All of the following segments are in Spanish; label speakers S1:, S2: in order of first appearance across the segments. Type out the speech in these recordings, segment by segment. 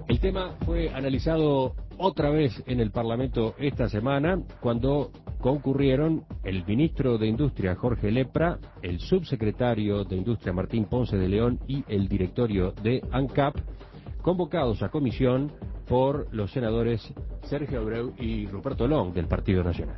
S1: El tema fue analizado otra vez en el Parlamento esta semana, cuando concurrieron el ministro de Industria, Jorge Lepra, el subsecretario de Industria, Martín Ponce de León, y el directorio de ANCAP, convocados a comisión por los senadores Sergio Abreu y Ruperto Long, del Partido Nacional.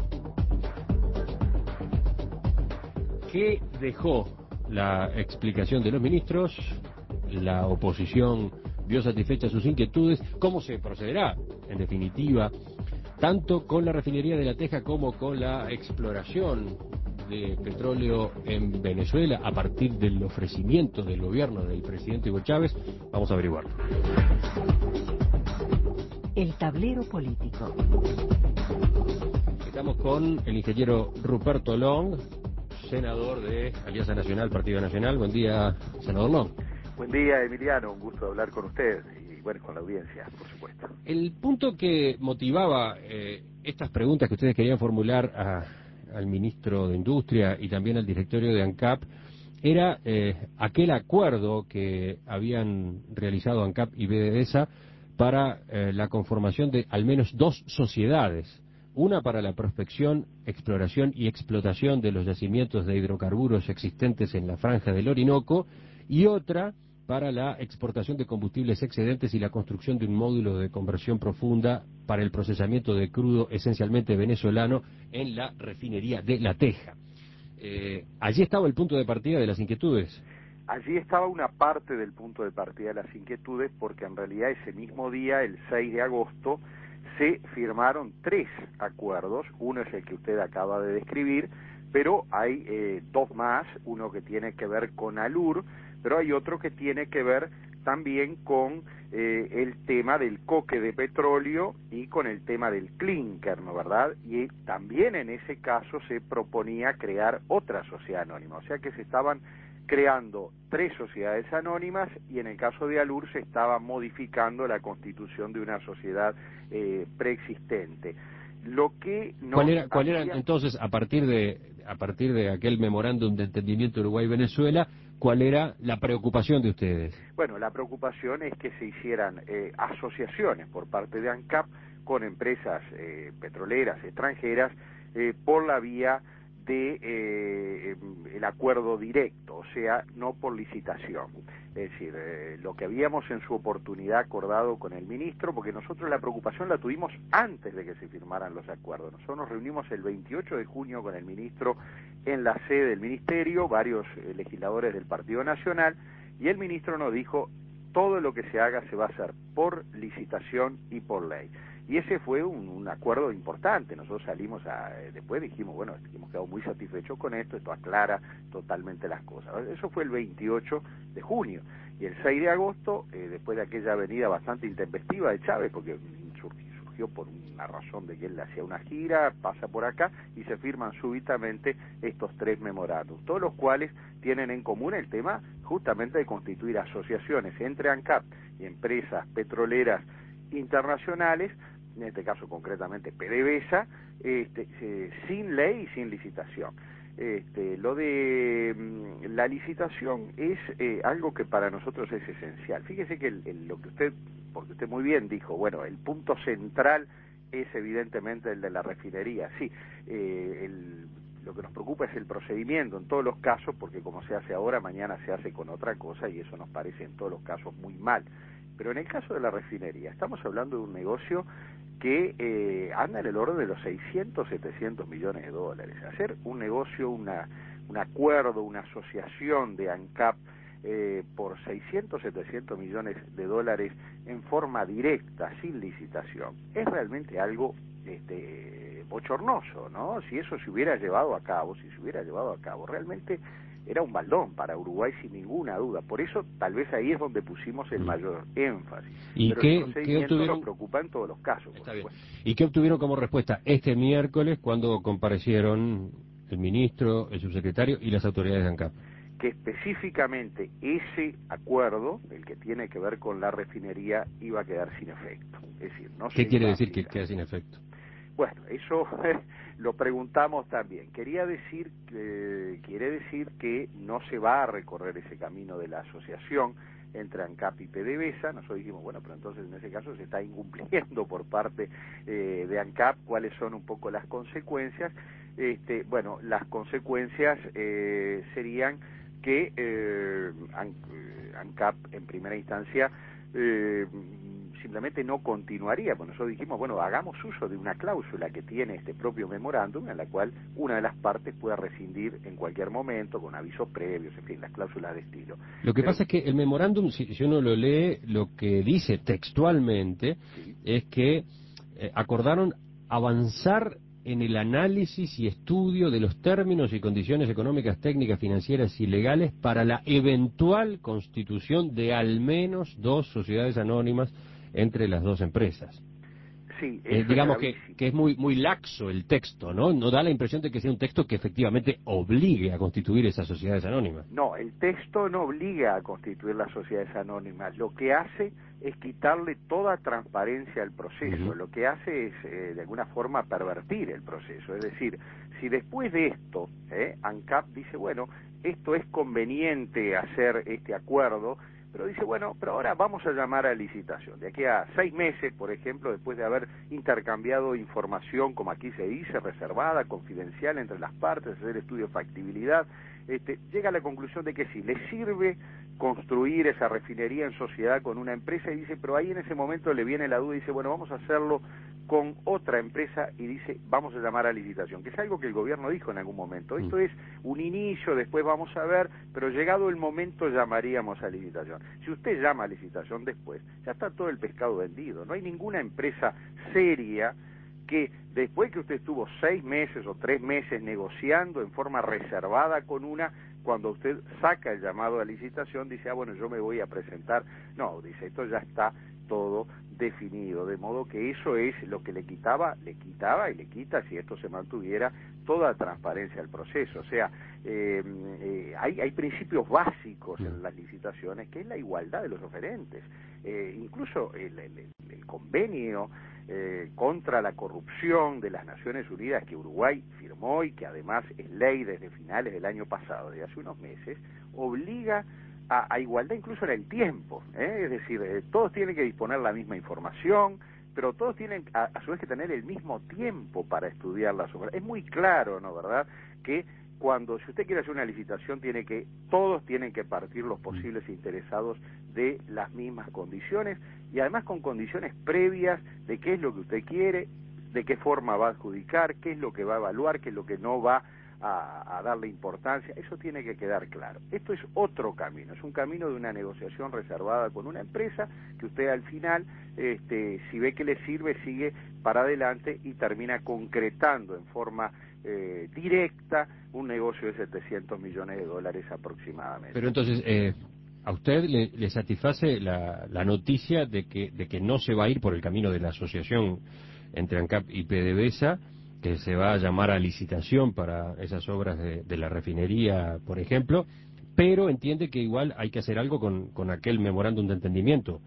S1: ¿Qué dejó la explicación de los ministros? La oposición vio satisfechas sus inquietudes. ¿Cómo se procederá, en definitiva, tanto con la refinería de La Teja como con la exploración de petróleo en Venezuela a partir del ofrecimiento del gobierno del presidente Hugo Chávez? Vamos a averiguarlo.
S2: El tablero político.
S1: Estamos con el ingeniero Ruperto Long, senador de Alianza Nacional, Partido Nacional. Buen día, senador Long.
S3: Buen día, Emiliano, un gusto hablar con usted y bueno, con la audiencia, por supuesto.
S1: El punto que motivaba estas preguntas que ustedes querían formular al ministro de Industria y también al directorio de ANCAP era aquel acuerdo que habían realizado ANCAP y BDESA para la conformación de al menos dos sociedades, una para la prospección, exploración y explotación de los yacimientos de hidrocarburos existentes en la franja del Orinoco, y otra para la exportación de combustibles excedentes y la construcción de un módulo de conversión profunda para el procesamiento de crudo esencialmente venezolano en la refinería de La Teja. Allí estaba el punto de partida de las inquietudes.
S3: Allí estaba una parte del punto de partida de las inquietudes, porque en realidad ese mismo día, el 6 de agosto, se firmaron 3 acuerdos. Uno es el que usted acaba de describir, pero hay 2 más, uno que tiene que ver con ALUR, pero hay otro que tiene que ver también con el tema del coque de petróleo y con el tema del clínker, ¿no verdad? Y también en ese caso se proponía crear otra sociedad anónima, o sea que se estaban creando 3 sociedades anónimas, y en el caso de ALUR se estaba modificando la constitución de una sociedad preexistente. Lo que
S1: ¿Cuál era entonces, a partir de aquel memorándum de entendimiento Uruguay-Venezuela, cuál era la preocupación de ustedes?
S3: Bueno, la preocupación es que se hicieran asociaciones por parte de ANCAP con empresas petroleras extranjeras por la vía de el acuerdo directo, o sea, no por licitación. Es decir, lo que habíamos en su oportunidad acordado con el ministro, porque nosotros la preocupación la tuvimos antes de que se firmaran los acuerdos. Nosotros nos reunimos el 28 de junio con el ministro en la sede del ministerio, varios legisladores del Partido Nacional, y el ministro nos dijo: todo lo que se haga se va a hacer por licitación y por ley. Y ese fue un acuerdo importante. Nosotros salimos después dijimos, bueno, hemos quedado muy satisfechos con esto aclara totalmente las cosas. Eso fue el 28 de junio. Y el 6 de agosto, después de aquella venida bastante intempestiva de Chávez, porque surgió por una razón de que él hacía una gira, pasa por acá, y se firman súbitamente estos 3 memorándums, todos los cuales tienen en común el tema justamente de constituir asociaciones entre ANCAP y empresas petroleras internacionales, en este caso concretamente PDVSA, sin ley y sin licitación. Lo de la licitación es algo que para nosotros es esencial. Fíjese que lo que porque usted muy bien dijo, bueno, el punto central es evidentemente el de la refinería. Sí, lo que nos preocupa es el procedimiento en todos los casos, porque como se hace ahora, mañana se hace con otra cosa, y eso nos parece en todos los casos muy mal. Pero en el caso de la refinería, estamos hablando de un negocio que anda en el orden de los 600, 700 millones de dólares. Hacer un negocio, un acuerdo, una asociación de ANCAP por 600, 700 millones de dólares en forma directa, sin licitación, es realmente algo bochornoso, ¿no? Si eso se hubiera llevado a cabo, realmente era un baldón para Uruguay sin ninguna duda. Por eso tal vez ahí es donde pusimos el mayor énfasis.
S1: ¿Y
S3: pero
S1: qué
S3: el procedimiento
S1: obtuvieron?
S3: nos preocupa en todos los casos.
S1: Está bien. ¿Y qué obtuvieron como respuesta este miércoles cuando comparecieron el ministro, el subsecretario y las autoridades de ANCAP?
S3: Que específicamente ese acuerdo, el que tiene que ver con la refinería, iba a quedar sin efecto. Es decir, no
S1: ¿Qué
S3: se
S1: quiere
S3: iba a
S1: decir que
S3: aplicar.
S1: queda sin efecto?
S3: Bueno, eso lo preguntamos también. Quiere decir que no se va a recorrer ese camino de la asociación. entre ANCAP y PDVSA. Nosotros dijimos, bueno, pero entonces en ese caso se está incumpliendo por parte de ANCAP. ¿Cuáles son un poco las consecuencias? Bueno, las consecuencias serían que ANCAP en primera instancia simplemente no continuaría. Pues nosotros dijimos, bueno, hagamos uso de una cláusula que tiene este propio memorándum, en la cual una de las partes pueda rescindir en cualquier momento, con avisos previos, en fin, las cláusulas de estilo.
S1: Lo que pasa es que el memorándum, si uno lo lee, lo que dice textualmente
S3: Sí.
S1: es que acordaron avanzar en el análisis y estudio de los términos y condiciones económicas, técnicas, financieras y legales para la eventual constitución de al menos 2 sociedades anónimas entre las 2 empresas.
S3: Sí, eso
S1: Digamos
S3: es gravísimo.
S1: que es muy laxo el texto, ¿no? No da la impresión de que sea un texto que efectivamente obligue a constituir esas sociedades anónimas.
S3: No, el texto no obliga a constituir las sociedades anónimas. Lo que hace es quitarle toda transparencia al proceso. Lo que hace es, de alguna forma, pervertir el proceso. Es decir, si después de esto, ANCAP dice, bueno, esto es conveniente hacer este acuerdo, pero dice, bueno, pero ahora vamos a llamar a licitación. De aquí a 6 meses, por ejemplo, después de haber intercambiado información, como aquí se dice, reservada, confidencial entre las partes, hacer estudio de factibilidad, llega a la conclusión de que sí, le sirve construir esa refinería en sociedad con una empresa, y dice, pero ahí en ese momento le viene la duda y dice, bueno, vamos a hacerlo con otra empresa, y dice, vamos a llamar a licitación, que es algo que el gobierno dijo en algún momento. Esto es un inicio, después vamos a ver, pero llegado el momento llamaríamos a licitación. Si usted llama a licitación después, ya está todo el pescado vendido. No hay ninguna empresa seria que después que usted estuvo 6 meses o 3 meses negociando en forma reservada con una, cuando usted saca el llamado a licitación, dice, bueno, yo me voy a presentar. No, dice, esto ya está todo definido, de modo que eso es lo que le quitaba y le quita, si esto se mantuviera, toda transparencia al proceso. O sea, hay principios básicos en las licitaciones, que es la igualdad de los oferentes. Incluso el convenio contra la corrupción de las Naciones Unidas que Uruguay firmó y que además es ley desde finales del año pasado, de hace unos meses, obliga a igualdad incluso en el tiempo, es decir, todos tienen que disponer la misma información, pero todos tienen a su vez que tener el mismo tiempo para estudiar las obras. Es muy claro, ¿no, verdad?, que cuando, si usted quiere hacer una licitación, todos tienen que partir, los posibles interesados, de las mismas condiciones, y además con condiciones previas de qué es lo que usted quiere, de qué forma va a adjudicar, qué es lo que va a evaluar, qué es lo que no va a darle importancia. Eso tiene que quedar claro. Esto es otro camino, es un camino de una negociación reservada con una empresa que usted al final, si ve que le sirve, sigue para adelante y termina concretando en forma directa un negocio de $700 millones aproximadamente.
S1: Pero entonces, ¿a usted le satisface la noticia de que no se va a ir por el camino de la asociación entre ANCAP y PDVSA, que se va a llamar a licitación para esas obras de la refinería, por ejemplo, pero entiende que igual hay que hacer algo con aquel memorándum de entendimiento?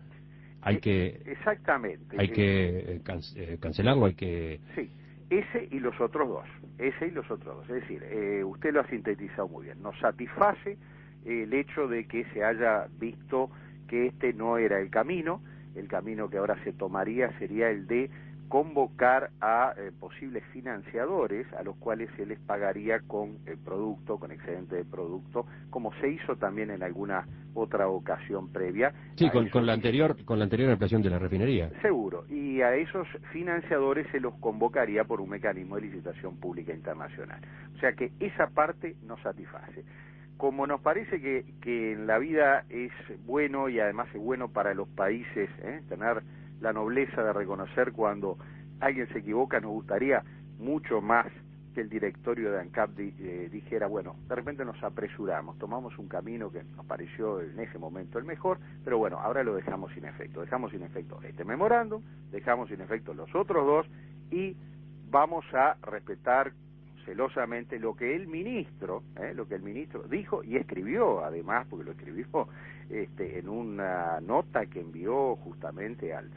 S3: Exactamente.
S1: Hay que cancelarlo, hay que...
S3: Sí, ese y los otros dos. Es decir, usted lo ha sintetizado muy bien. Nos satisface el hecho de que se haya visto que este no era el camino que ahora se tomaría sería el de convocar a posibles financiadores a los cuales se les pagaría con el producto, con excedente de producto, como se hizo también en alguna otra ocasión previa.
S1: Sí, con la anterior ampliación de la refinería.
S3: Seguro, y a esos financiadores se los convocaría por un mecanismo de licitación pública internacional. O sea que esa parte nos satisface. Como nos parece que en la vida es bueno, y además es bueno para los países, tener la nobleza de reconocer cuando alguien se equivoca, nos gustaría mucho más que el directorio de ANCAP dijera, bueno, de repente nos apresuramos, tomamos un camino que nos pareció en ese momento el mejor, pero bueno, ahora lo dejamos sin efecto este memorándum, dejamos sin efecto los otros dos, y vamos a respetar celosamente lo que el ministro dijo y escribió, además, porque lo escribió en una nota que envió justamente al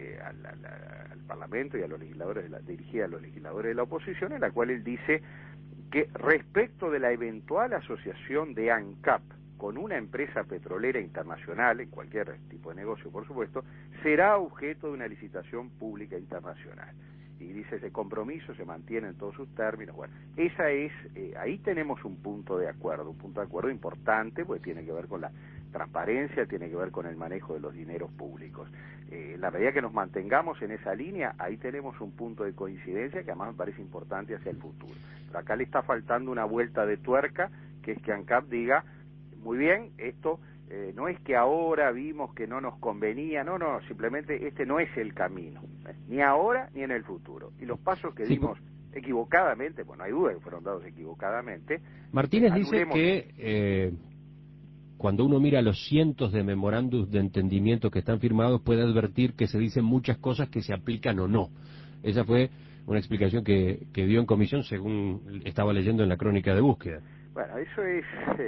S3: Parlamento y a los legisladores, dirigida a los legisladores de la oposición, en la cual él dice que respecto de la eventual asociación de ANCAP con una empresa petrolera internacional, en cualquier tipo de negocio, por supuesto, será objeto de una licitación pública internacional. Y dice, ese compromiso se mantiene en todos sus términos. Bueno, esa es, ahí tenemos un punto de acuerdo importante, porque tiene que ver con la transparencia, tiene que ver con el manejo de los dineros públicos. En la medida que nos mantengamos en esa línea, ahí tenemos un punto de coincidencia que además me parece importante hacia el futuro. Pero acá le está faltando una vuelta de tuerca, que es que ANCAP diga, muy bien, esto no es que ahora vimos que no nos convenía, no, simplemente este no es el camino, ni ahora ni en el futuro. Y los pasos que dimos equivocadamente, bueno, hay duda que fueron dados equivocadamente.
S1: Martínez dice que cuando uno mira los cientos de memorándums de entendimiento que están firmados, puede advertir que se dicen muchas cosas que se aplican o no. Esa fue una explicación que dio en comisión, según estaba leyendo en la crónica de búsqueda.
S3: Bueno, eso es,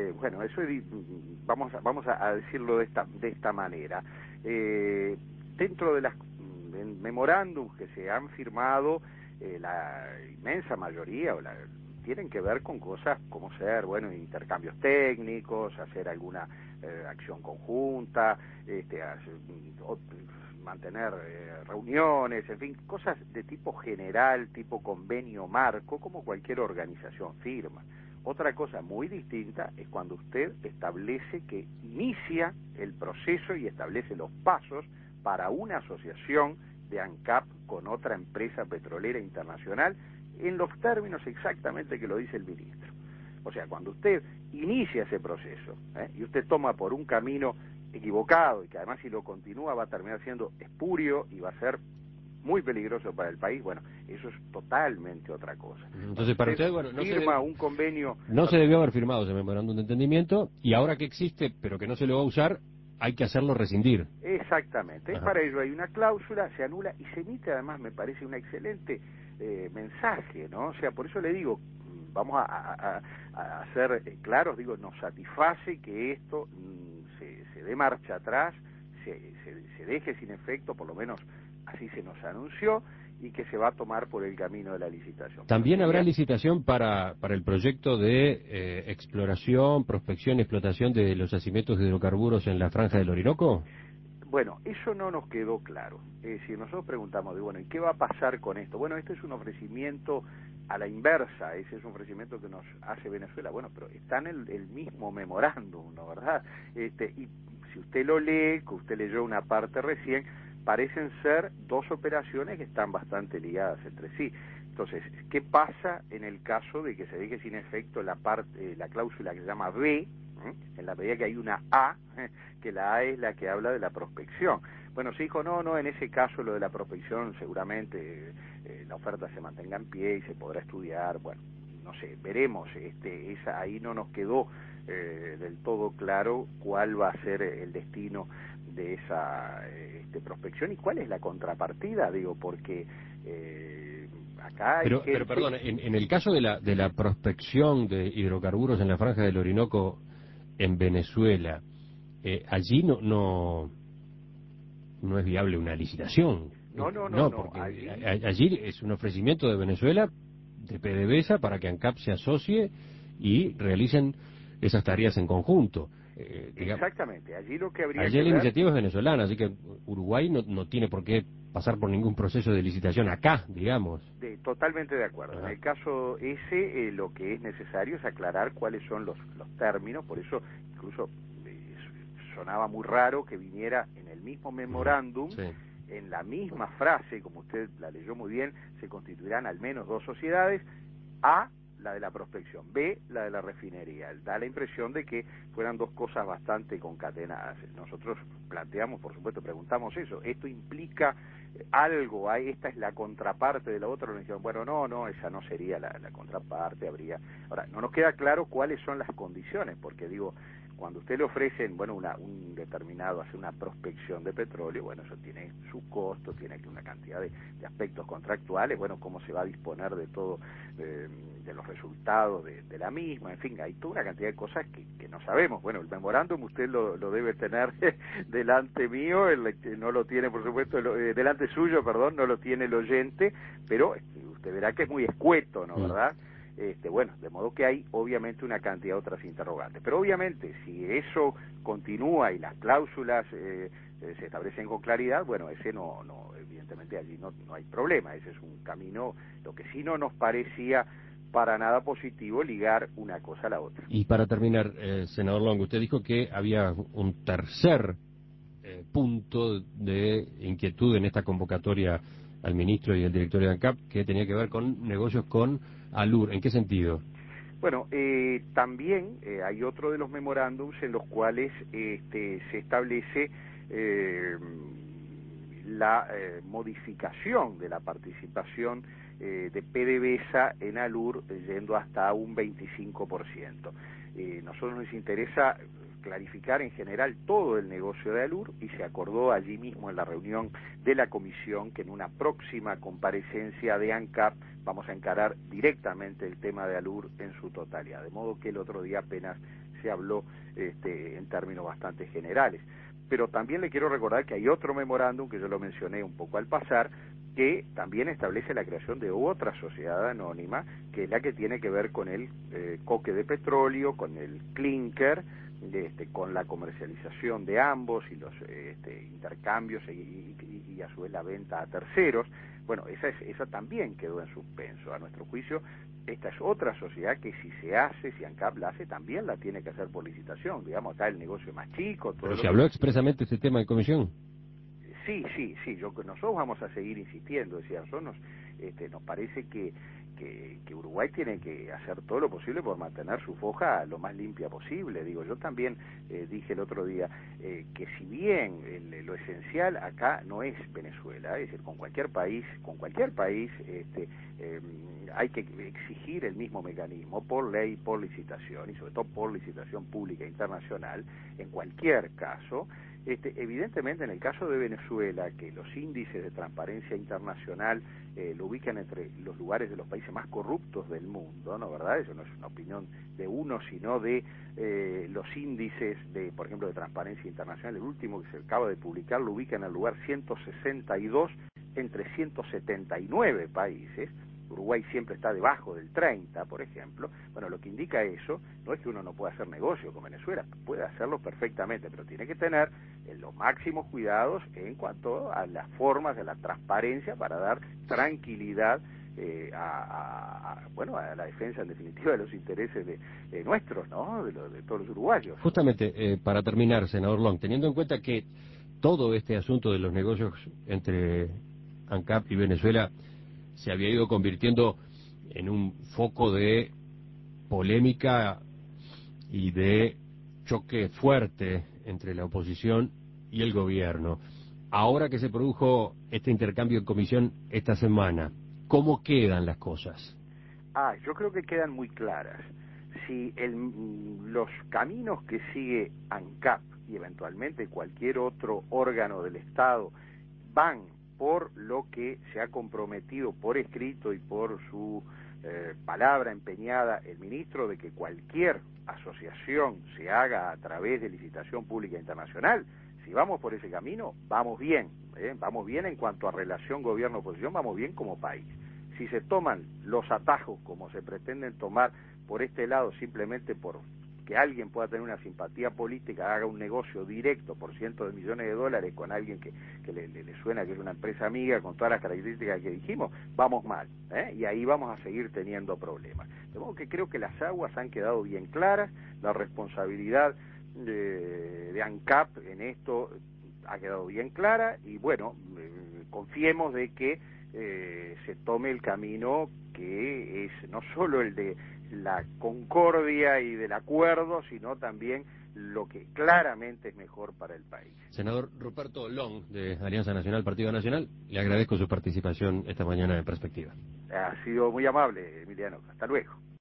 S3: vamos a decirlo de esta manera. Dentro de las memorándums que se han firmado, la inmensa mayoría tienen que ver con cosas como ser, intercambios técnicos, hacer alguna acción conjunta, mantener reuniones, en fin, cosas de tipo general, tipo convenio marco, como cualquier organización firma. Otra cosa muy distinta es cuando usted establece que inicia el proceso y establece los pasos para una asociación de ANCAP con otra empresa petrolera internacional en los términos exactamente que lo dice el ministro. O sea, cuando usted inicia ese proceso y usted toma por un camino equivocado y que además si lo continúa va a terminar siendo espurio y va a ser muy peligroso para el país, bueno, eso es totalmente otra cosa.
S1: Entonces, para usted,
S3: un convenio...
S1: No se debió haber firmado ese memorándum de entendimiento, y ahora que existe, pero que no se lo va a usar, hay que hacerlo rescindir.
S3: Exactamente. Para ello hay una cláusula, se anula y se emite además, me parece, un excelente mensaje, ¿no? O sea, por eso le digo, vamos a ser claros, digo, nos satisface que esto se dé marcha atrás, se deje sin efecto, por lo menos así se nos anunció, y que se va a tomar por el camino de la licitación.
S1: ¿También habrá licitación para el proyecto de exploración, prospección y explotación de los yacimientos de hidrocarburos en la franja del Orinoco?
S3: Bueno, eso no nos quedó claro. Es decir, nosotros preguntamos, ¿y qué va a pasar con esto? Bueno, esto es un ofrecimiento a la inversa, ese es un ofrecimiento que nos hace Venezuela. Bueno, pero está en el mismo memorándum, ¿no, verdad? Y si usted lo lee, que usted leyó una parte recién, parecen ser dos operaciones que están bastante ligadas entre sí. Entonces, ¿qué pasa en el caso de que se deje sin efecto la cláusula que se llama B, en la medida que hay una A, que la A es la que habla de la prospección? Bueno, se dijo, no, en ese caso lo de la prospección seguramente la oferta se mantenga en pie y se podrá estudiar, bueno, no sé, veremos, ahí no nos quedó del todo claro cuál va a ser el destino de esa prospección y cuál es la contrapartida, porque acá hay
S1: pero perdón, en el caso de la prospección de hidrocarburos en la franja del Orinoco en Venezuela, allí no es viable una licitación. No, porque allí es un ofrecimiento de Venezuela, de PDVSA, para que ANCAP se asocie y realicen esas tareas en conjunto.
S3: Exactamente, allí lo que habría
S1: allí la iniciativa es venezolana, así que Uruguay no tiene por qué pasar por ningún proceso de licitación acá, digamos.
S3: Totalmente de acuerdo. En el caso ese, lo que es necesario es aclarar cuáles son los términos, por eso incluso sonaba muy raro que viniera en el mismo memorándum, en la misma frase, como usted la leyó muy bien, se constituirán al menos dos sociedades, A, la de la prospección, B, la de la refinería. Da la impresión de que fueran dos cosas bastante concatenadas. Nosotros planteamos, por supuesto, preguntamos eso, ¿esto implica algo? ¿Esta es la contraparte de la otra organización? Bueno, no, esa no sería la contraparte, habría... Ahora, no nos queda claro cuáles son las condiciones, porque cuando usted le ofrecen, un determinado, hacer una prospección de petróleo, bueno, eso tiene su costo, tiene una cantidad de aspectos contractuales, cómo se va a disponer de todo, de los resultados de la misma, en fin, hay toda una cantidad de cosas que no sabemos. Bueno, el memorándum usted lo debe tener delante mío, no lo tiene, por supuesto, delante suyo, perdón, no lo tiene el oyente, pero usted verá que es muy escueto, ¿no, verdad? Bueno, de modo que hay obviamente una cantidad de otras interrogantes. Pero obviamente, si eso continúa y las cláusulas se establecen con claridad, bueno, ese evidentemente allí no hay problema, ese es un camino. Lo que sí no nos parecía para nada positivo ligar una cosa a la otra.
S1: Y para terminar, senador Long, usted dijo que había un tercer punto de inquietud en esta convocatoria al ministro y al directorio de ANCAP, que tenía que ver con negocios con ALUR. ¿En qué sentido?
S3: Bueno, también hay otro de los memorándums en los cuales se establece la modificación de la participación de PDVSA en ALUR yendo hasta un 25%. Nosotros nos interesa clarificar en general todo el negocio de ALUR y se acordó allí mismo en la reunión de la comisión que en una próxima comparecencia de ANCAP vamos a encarar directamente el tema de ALUR en su totalidad, de modo que el otro día apenas se habló en términos bastante generales. Pero también le quiero recordar que hay otro memorándum, que yo lo mencioné un poco al pasar, que también establece la creación de otra sociedad anónima, que es la que tiene que ver con el coque de petróleo, con el clinker, con la comercialización de ambos y los intercambios y a su vez la venta a terceros. Bueno, esa también quedó en suspenso. A nuestro juicio, esta es otra sociedad que si se hace, si ANCAP la hace, también la tiene que hacer por licitación. Digamos, acá el negocio es más chico. Todo.
S1: ¿Pero se habló expresamente de este tema en comisión?
S3: Sí, nosotros vamos a seguir insistiendo. Decía, nosotros nos parece que Uruguay tiene que hacer todo lo posible por mantener su foja lo más limpia posible. Digo, yo también dije el otro día que si bien lo esencial acá no es Venezuela, es decir, con cualquier país hay que exigir el mismo mecanismo por ley, por licitación y sobre todo por licitación pública internacional en cualquier caso. Evidentemente en el caso de Venezuela, que los índices de transparencia internacional lo ubican entre los lugares de los países más corruptos del mundo, ¿no? ¿Verdad? Eso no es una opinión de uno, sino de los índices de, por ejemplo, de transparencia internacional. El último que se acaba de publicar lo ubica en el lugar 162 entre 179 países. Uruguay siempre está debajo del 30, por ejemplo. Bueno, lo que indica eso no es que uno no pueda hacer negocio con Venezuela, puede hacerlo perfectamente, pero tiene que tener los máximos cuidados en cuanto a las formas de la transparencia para dar tranquilidad a la defensa en definitiva de los intereses de nuestros, ¿no? De todos los uruguayos.
S1: Justamente, para terminar, senador Long, teniendo en cuenta que todo este asunto de los negocios entre ANCAP y Venezuela se había ido convirtiendo en un foco de polémica y de choque fuerte entre la oposición y el gobierno. Ahora que se produjo este intercambio en comisión esta semana, ¿cómo quedan las cosas?
S3: Yo creo que quedan muy claras. Si los caminos que sigue ANCAP y eventualmente cualquier otro órgano del Estado van por lo que se ha comprometido por escrito y por su palabra empeñada el ministro de que cualquier asociación se haga a través de licitación pública internacional, si vamos por ese camino, vamos bien en cuanto a relación gobierno-oposición, vamos bien como país. Si se toman los atajos como se pretenden tomar por este lado simplemente por que alguien pueda tener una simpatía política, haga un negocio directo por cientos de millones de dólares con alguien que le suena que es una empresa amiga con todas las características que dijimos, vamos mal, y ahí vamos a seguir teniendo problemas. De modo que creo que las aguas han quedado bien claras, la responsabilidad de ANCAP en esto ha quedado bien clara y bueno, confiemos de que se tome el camino que es no solo el de la concordia y del acuerdo, sino también lo que claramente es mejor para el país.
S1: Senador Ruperto Long, de Alianza Nacional, Partido Nacional, le agradezco su participación esta mañana en Perspectiva.
S3: Ha sido muy amable, Emiliano. Hasta luego.